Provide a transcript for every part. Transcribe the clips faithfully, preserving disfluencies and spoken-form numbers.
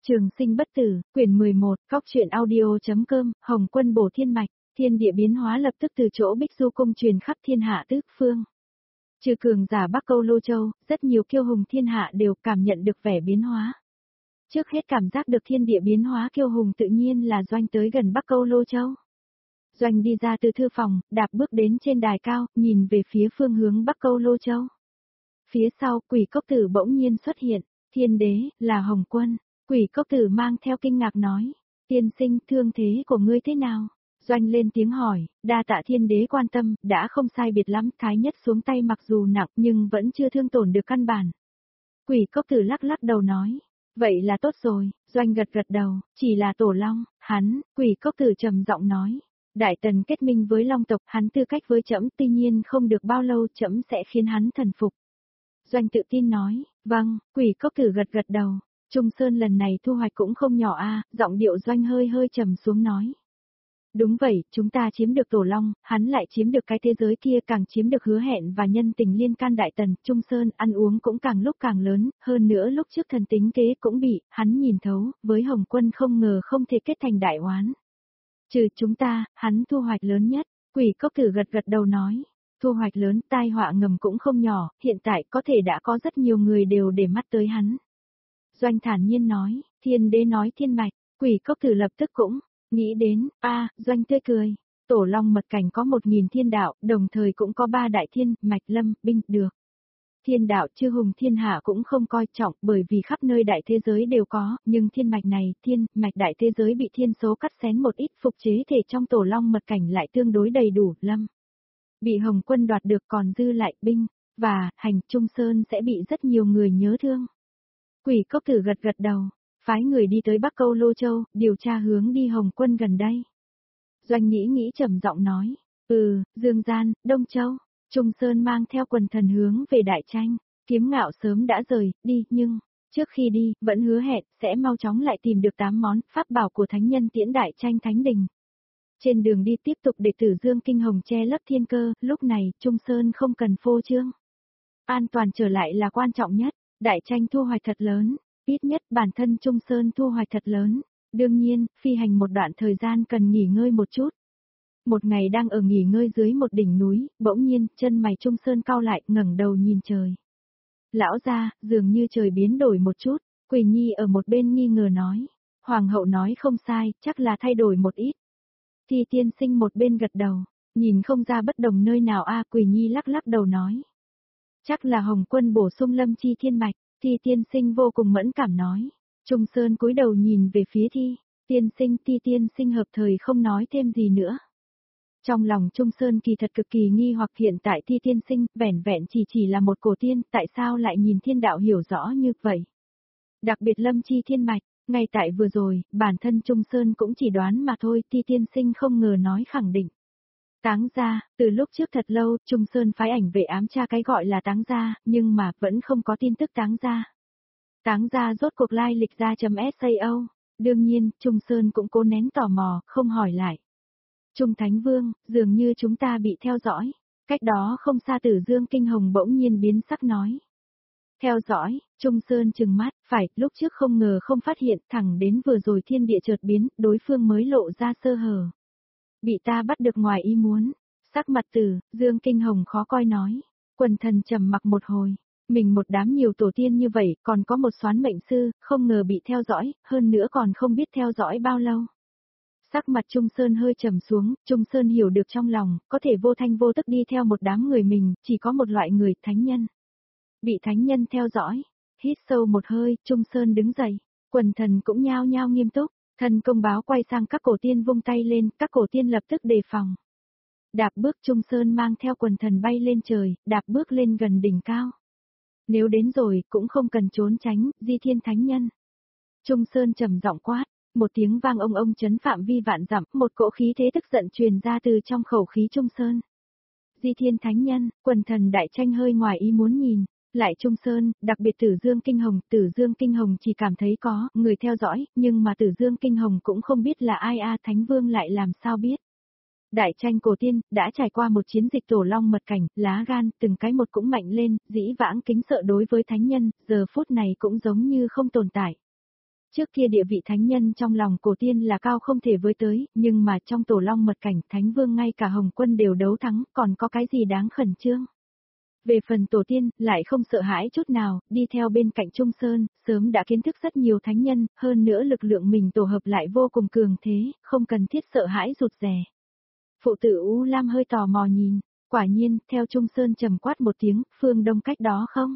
Trường sinh bất tử, quyển mười một, cóc truyện audio.com, Hồng Quân bổ thiên mạch, thiên địa biến hóa lập tức từ chỗ Bích Du cung truyền khắp thiên hạ tứ phương. Trừ cường giả Bắc Câu Lô Châu, rất nhiều kiêu hùng thiên hạ đều cảm nhận được vẻ biến hóa. Trước hết cảm giác được thiên địa biến hóa kiêu hùng tự nhiên là Doanh tới gần Bắc Câu Lô Châu. Doanh đi ra từ thư phòng, đạp bước đến trên đài cao, nhìn về phía phương hướng Bắc Câu Lô Châu. Phía sau, Quỷ Cốc Tử bỗng nhiên xuất hiện, thiên đế, là Hồng Quân. Quỷ Cốc Tử mang theo kinh ngạc nói, tiên sinh, thương thế của ngươi thế nào? Doanh lên tiếng hỏi, đa tạ thiên đế quan tâm, đã không sai biệt lắm, thái nhất xuống tay mặc dù nặng nhưng vẫn chưa thương tổn được căn bản. Quỷ Cốc Tử lắc lắc đầu nói, vậy là tốt rồi. Doanh gật gật đầu, chỉ là Tổ Long, hắn. Quỷ Cốc Tử trầm giọng nói, Đại Tần kết minh với Long tộc, hắn tư cách với trẫm, tuy nhiên không được bao lâu trẫm sẽ khiến hắn thần phục. Doanh tự tin nói, vâng. Quỷ Cốc Tử gật gật đầu. Trung Sơn lần này thu hoạch cũng không nhỏ a, giọng điệu Doanh hơi hơi trầm xuống nói. Đúng vậy, chúng ta chiếm được Tổ Long, hắn lại chiếm được cái thế giới kia, càng chiếm được hứa hẹn và nhân tình liên can Đại Tần. Trung Sơn ăn uống cũng càng lúc càng lớn, hơn nữa lúc trước thần tính kế cũng bị hắn nhìn thấu, với Hồng Quân không ngờ không thể kết thành đại oán. Trừ chúng ta, hắn thu hoạch lớn nhất. Quỷ Cốc Tử gật gật đầu nói, thu hoạch lớn, tai họa ngầm cũng không nhỏ, hiện tại có thể đã có rất nhiều người đều để mắt tới hắn. Doanh thản nhiên nói, thiên đế nói thiên mạch. Quỷ Cốc Tử lập tức cũng nghĩ đến, a, Doanh tươi cười. Tổ Long mật cảnh có một nghìn thiên đạo, đồng thời cũng có ba đại thiên, mạch lâm, binh, được. Thiên đạo chư hùng thiên hạ cũng không coi trọng, bởi vì khắp nơi đại thế giới đều có, nhưng thiên mạch này, thiên, mạch đại thế giới bị thiên số cắt xén một ít, phục chế thể trong Tổ Long mật cảnh lại tương đối đầy đủ, lâm. Bị Hồng Quân đoạt được còn dư lại binh, và, hành, Trung Sơn sẽ bị rất nhiều người nhớ thương. Quỷ Cốc Tử gật gật đầu, phái người đi tới Bắc Câu Lô Châu, điều tra hướng đi Hồng Quân gần đây. Doanh nghĩ nghĩ trầm giọng nói, ừ, Dương Gian, Đông Châu. Trung Sơn mang theo quần thần hướng về Đại Tranh. Kiếm Ngạo sớm đã rời đi, nhưng trước khi đi, vẫn hứa hẹn sẽ mau chóng lại tìm được tám món pháp bảo của thánh nhân tiễn Đại Tranh thánh đình. Trên đường đi tiếp tục để Tử Dương Kinh Hồng che lấp thiên cơ, lúc này Trung Sơn không cần phô trương. An toàn trở lại là quan trọng nhất. Đại Tranh thu hoạch thật lớn, ít nhất bản thân Trung Sơn thu hoạch thật lớn. Đương nhiên, phi hành một đoạn thời gian cần nghỉ ngơi một chút. Một ngày đang ở nghỉ ngơi dưới một đỉnh núi, bỗng nhiên, chân mày Trung Sơn cau lại, ngẩng đầu nhìn trời. Lão gia, dường như trời biến đổi một chút. Quỳ Nhi ở một bên nghi ngờ nói. Hoàng hậu nói không sai, chắc là thay đổi một ít. Thi tiên sinh một bên gật đầu, nhìn không ra bất đồng nơi nào a. Quỳ Nhi lắc lắc đầu nói. Chắc là Hồng Quân bổ sung lâm chi thiên mạch. Thi tiên sinh vô cùng mẫn cảm nói. Trung Sơn cúi đầu nhìn về phía Thi tiên sinh. Thi tiên sinh hợp thời không nói thêm gì nữa. Trong lòng Trung Sơn kỳ thật cực kỳ nghi hoặc, hiện tại Thi tiên sinh vẻn vẹn chỉ chỉ là một cổ tiên, tại sao lại nhìn thiên đạo hiểu rõ như vậy? Đặc biệt lâm chi thiên mạch, ngay tại vừa rồi, bản thân Trung Sơn cũng chỉ đoán mà thôi. Thi tiên sinh không ngờ nói khẳng định. Táng gia, từ lúc trước thật lâu, Trung Sơn phái ảnh về ám tra cái gọi là Táng gia, nhưng mà vẫn không có tin tức Táng gia. Táng gia rốt cuộc lai lịch ra.sao. Đương nhiên, Trung Sơn cũng cố nén tò mò, không hỏi lại. Trung Thánh Vương, dường như chúng ta bị theo dõi. Cách đó không xa Tử Dương Kinh Hồng bỗng nhiên biến sắc nói. Theo dõi, Trung Sơn trừng mắt, phải, lúc trước không ngờ không phát hiện, thẳng đến vừa rồi thiên địa chợt biến, đối phương mới lộ ra sơ hở. Bị ta bắt được ngoài ý muốn. Sắc mặt Tử Dương Kinh Hồng khó coi nói. Quần thần trầm mặc một hồi. Mình một đám nhiều tổ tiên như vậy, còn có một soán mệnh sư, không ngờ bị theo dõi, hơn nữa còn không biết theo dõi bao lâu. Sắc mặt Trung Sơn hơi trầm xuống, Trung Sơn hiểu được trong lòng, có thể vô thanh vô tức đi theo một đám người mình, chỉ có một loại người, thánh nhân. Bị thánh nhân theo dõi. Hít sâu một hơi, Trung Sơn đứng dậy. Quần thần cũng nhao nhao nghiêm túc. Thần công báo quay sang các cổ tiên vung tay lên, các cổ tiên lập tức đề phòng. Đạp bước Trung Sơn mang theo quần thần bay lên trời, đạp bước lên gần đỉnh cao. Nếu đến rồi, cũng không cần trốn tránh, Di Thiên Thánh Nhân. Trung Sơn trầm giọng quát, một tiếng vang ông ông chấn phạm vi vạn dặm, một cỗ khí thế tức giận truyền ra từ trong khẩu khí Trung Sơn. Di Thiên Thánh Nhân, quần thần Đại Tranh hơi ngoài ý muốn nhìn. Lại Trung Sơn, đặc biệt Tử Dương Kinh Hồng, Tử Dương Kinh Hồng chỉ cảm thấy có người theo dõi, nhưng mà Tử Dương Kinh Hồng cũng không biết là ai a. Thánh Vương lại làm sao biết. Đại Tranh cổ tiên, đã trải qua một chiến dịch Tổ Long mật cảnh, lá gan, từng cái một cũng mạnh lên, dĩ vãng kính sợ đối với thánh nhân, giờ phút này cũng giống như không tồn tại. Trước kia địa vị thánh nhân trong lòng cổ tiên là cao không thể với tới, nhưng mà trong tổ long mật cảnh thánh vương ngay cả Hồng Quân đều đấu thắng, còn có cái gì đáng khẩn trương. Về phần tổ tiên, lại không sợ hãi chút nào, đi theo bên cạnh Trung Sơn, sớm đã kiến thức rất nhiều thánh nhân, hơn nữa lực lượng mình tổ hợp lại vô cùng cường thế, không cần thiết sợ hãi rụt rè. Phụ tử U Lam hơi tò mò nhìn, quả nhiên, theo Trung Sơn trầm quát một tiếng, phương đông cách đó không?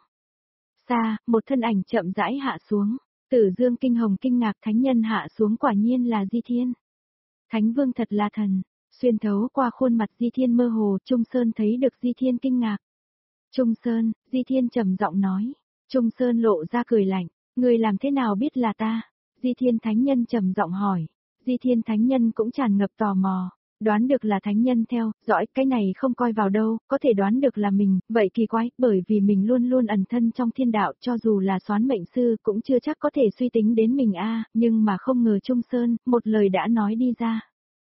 Xa, một thân ảnh chậm rãi hạ xuống, Tử Dương kinh hồng kinh ngạc thánh nhân hạ xuống quả nhiên là Di Thiên. Thánh vương thật là thần, xuyên thấu qua khuôn mặt Di Thiên mơ hồ, Trung Sơn thấy được Di Thiên kinh ngạc. Trung Sơn, Di Thiên trầm giọng nói. Trung Sơn lộ ra cười lạnh, người làm thế nào biết là ta? Di Thiên thánh nhân trầm giọng hỏi. Di Thiên thánh nhân cũng tràn ngập tò mò, đoán được là thánh nhân theo, dõi cái này không coi vào đâu, có thể đoán được là mình, vậy kỳ quái, bởi vì mình luôn luôn ẩn thân trong thiên đạo, cho dù là soán mệnh sư cũng chưa chắc có thể suy tính đến mình a, nhưng mà không ngờ Trung Sơn, một lời đã nói đi ra.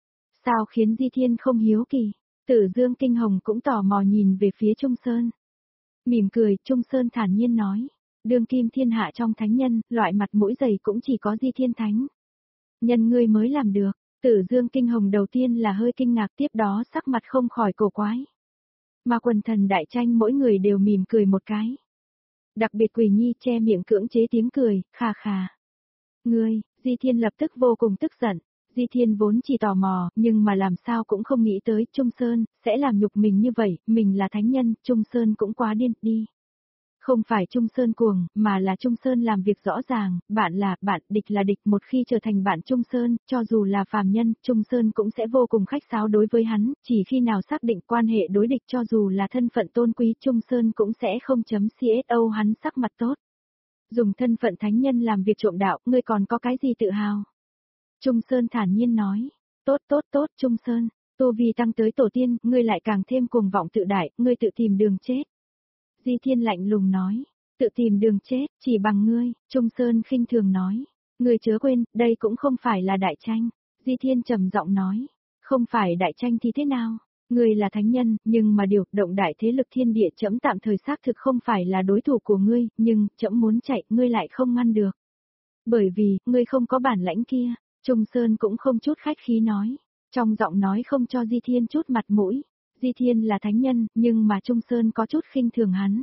Sao khiến Di Thiên không hiếu kỳ? Tử Dương kinh hồng cũng tò mò nhìn về phía Trung Sơn. Mỉm cười, Trung Sơn thản nhiên nói, đương kim thiên hạ trong thánh nhân, loại mặt mũi dày cũng chỉ có Di Thiên thánh nhân ngươi mới làm được. Tử Dương kinh hồng đầu tiên là hơi kinh ngạc, tiếp đó sắc mặt không khỏi cổ quái. Mà quần thần đại tranh mỗi người đều mỉm cười một cái. Đặc biệt Quỳ Nhi che miệng cưỡng chế tiếng cười, khà khà. Ngươi, Di Thiên lập tức vô cùng tức giận. Di Thiên vốn chỉ tò mò, nhưng mà làm sao cũng không nghĩ tới Trung Sơn sẽ làm nhục mình như vậy, mình là thánh nhân, Trung Sơn cũng quá điên đi. Không phải Trung Sơn cuồng, mà là Trung Sơn làm việc rõ ràng, bạn là bạn, địch là địch, một khi trở thành bạn Trung Sơn, cho dù là phàm nhân, Trung Sơn cũng sẽ vô cùng khách sáo đối với hắn, chỉ khi nào xác định quan hệ đối địch cho dù là thân phận tôn quý, Trung Sơn cũng sẽ không chấm xô hắn sắc mặt tốt. Dùng thân phận thánh nhân làm việc trộm đạo, ngươi còn có cái gì tự hào? Trung Sơn thản nhiên nói, tốt tốt tốt Trung Sơn, Tô Vi tăng tới tổ tiên, ngươi lại càng thêm cuồng vọng tự đại, ngươi tự tìm đường chết. Di Thiên lạnh lùng nói, tự tìm đường chết, chỉ bằng ngươi, Trung Sơn khinh thường nói, ngươi chớ quên, đây cũng không phải là đại tranh. Di Thiên trầm giọng nói, không phải đại tranh thì thế nào? Ngươi là thánh nhân, nhưng mà điều động đại thế lực thiên địa trẫm tạm thời xác thực không phải là đối thủ của ngươi, nhưng trẫm muốn chạy, ngươi lại không ngăn được. Bởi vì, ngươi không có bản lãnh kia. Trung Sơn cũng không chút khách khí nói, trong giọng nói không cho Di Thiên chút mặt mũi. Di Thiên là thánh nhân, nhưng mà Trung Sơn có chút khinh thường hắn.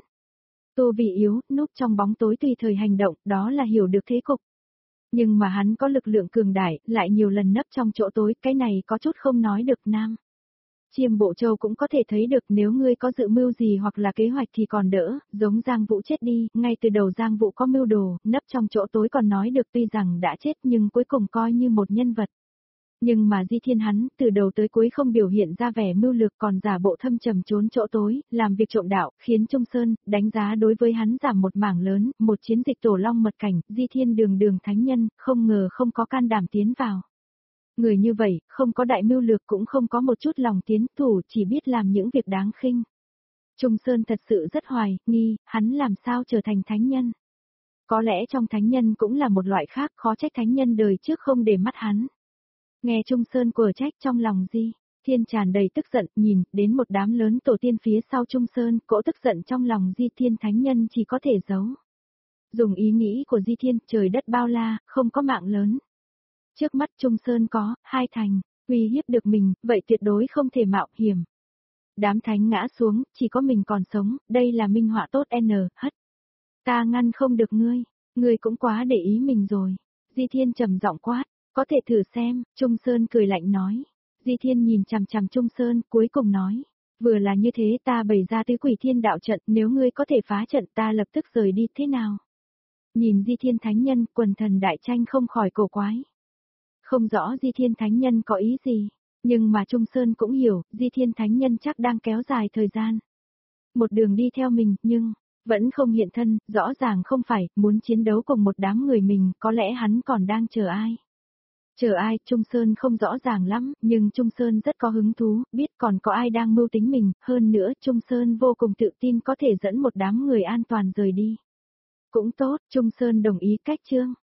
Tô Vì yếu, núp trong bóng tối tùy thời hành động, đó là hiểu được thế cục. Nhưng mà hắn có lực lượng cường đại, lại nhiều lần nấp trong chỗ tối, cái này có chút không nói được nam. Chiêm Bộ Châu cũng có thể thấy được nếu ngươi có dự mưu gì hoặc là kế hoạch thì còn đỡ, giống Giang Vũ chết đi, ngay từ đầu Giang Vũ có mưu đồ, nấp trong chỗ tối còn nói được tuy rằng đã chết nhưng cuối cùng coi như một nhân vật. Nhưng mà Di Thiên hắn, từ đầu tới cuối không biểu hiện ra vẻ mưu lược còn giả bộ thâm trầm trốn chỗ tối, làm việc trộm đạo, khiến Trung Sơn, đánh giá đối với hắn giảm một mảng lớn, một chiến dịch tổ long mật cảnh, Di Thiên đường đường thánh nhân, không ngờ không có can đảm tiến vào. Người như vậy, không có đại mưu lược cũng không có một chút lòng tiến thủ, chỉ biết làm những việc đáng khinh. Trung Sơn thật sự rất hoài, nghi, hắn làm sao trở thành thánh nhân. Có lẽ trong thánh nhân cũng là một loại khác, khó trách thánh nhân đời trước không để mắt hắn. Nghe Trung Sơn quở trách trong lòng Di Thiên tràn đầy tức giận, nhìn đến một đám lớn tổ tiên phía sau Trung Sơn, cỗ tức giận trong lòng Di Thiên thánh nhân chỉ có thể giấu. Dùng ý nghĩ của Di Thiên, trời đất bao la, không có mạng lớn. Trước mắt Trung Sơn có, hai thành, uy hiếp được mình, vậy tuyệt đối không thể mạo hiểm. Đám thánh ngã xuống, chỉ có mình còn sống, đây là minh họa tốt n, hất. Ta ngăn không được ngươi, ngươi cũng quá để ý mình rồi. Di Thiên trầm giọng quát, có thể thử xem, Trung Sơn cười lạnh nói. Di Thiên nhìn chằm chằm Trung Sơn, cuối cùng nói, vừa là như thế ta bày ra tứ quỷ thiên đạo trận, nếu ngươi có thể phá trận ta lập tức rời đi, thế nào? Nhìn Di Thiên thánh nhân, quần thần đại tranh không khỏi cổ quái. Không rõ Di Thiên thánh nhân có ý gì, nhưng mà Trung Sơn cũng hiểu, Di Thiên thánh nhân chắc đang kéo dài thời gian. Một đường đi theo mình, nhưng vẫn không hiện thân, rõ ràng không phải, muốn chiến đấu cùng một đám người mình, có lẽ hắn còn đang chờ ai. Chờ ai, Trung Sơn không rõ ràng lắm, nhưng Trung Sơn rất có hứng thú, biết còn có ai đang mưu tính mình, hơn nữa Trung Sơn vô cùng tự tin có thể dẫn một đám người an toàn rời đi. Cũng tốt, Trung Sơn đồng ý cách chương.